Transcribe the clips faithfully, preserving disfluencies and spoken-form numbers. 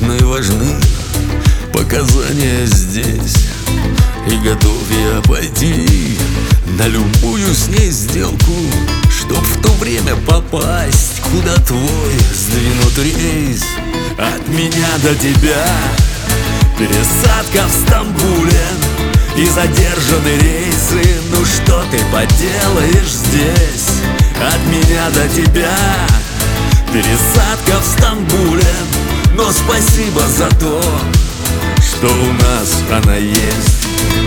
ученые важны, показания здесь. И готов я пойти на любую с ней сделку, чтоб в то время попасть, куда твой сдвинут рейс. От меня до тебя пересадка в Стамбуле и задержаны рейсы. Ну что ты поделаешь здесь? От меня до тебя пересадка в Стамбуле. Но спасибо за то, что у нас она есть.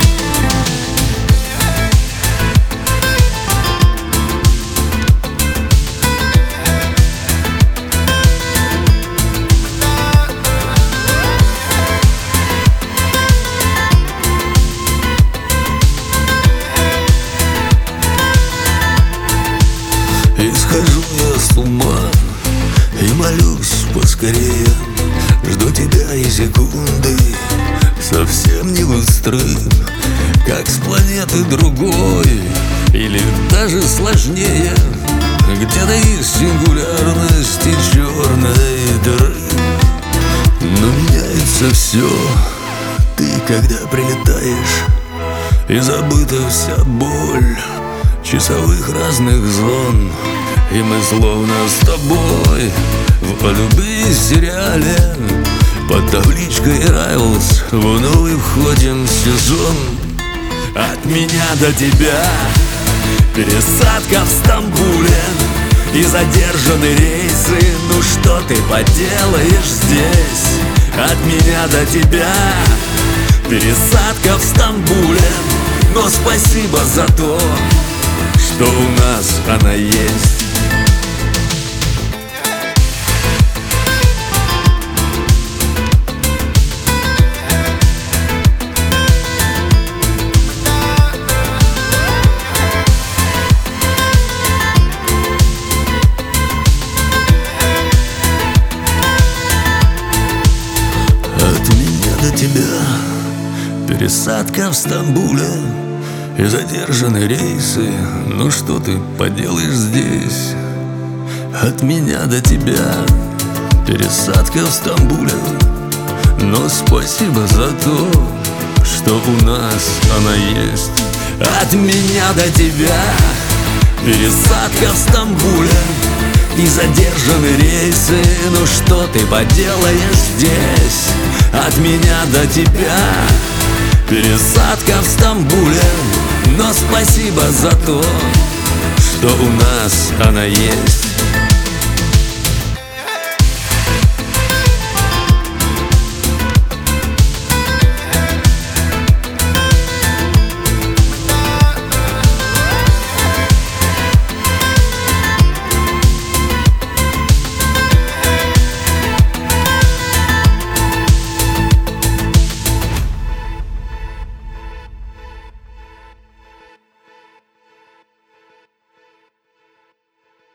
И схожу я с ума и молюсь поскорее. Жду тебя и секунды совсем не быстры, как с планеты другой, или даже сложнее, где-то из сингулярности черной дыры. Но меняется все, ты когда прилетаешь, и забыта вся боль часовых разных зон. И мы словно с тобой в любви сериале под табличкой Rivals вновь входим в сезон. От меня до тебя пересадка в Стамбуле и задержаны рейсы. Ну что ты поделаешь здесь? От меня до тебя пересадка в Стамбуле. Но спасибо за то, что у нас она есть. От меня до тебя пересадка в Стамбуле и задержаны рейсы. Ну что ты поделаешь здесь? От меня до тебя пересадка в Стамбуле. Но спасибо за то, что у нас она есть. От меня до тебя пересадка в Стамбуле и задержаны рейсы. Ну что ты поделаешь здесь? От меня до тебя пересадка в Стамбуле. Но спасибо за то, что у нас она есть.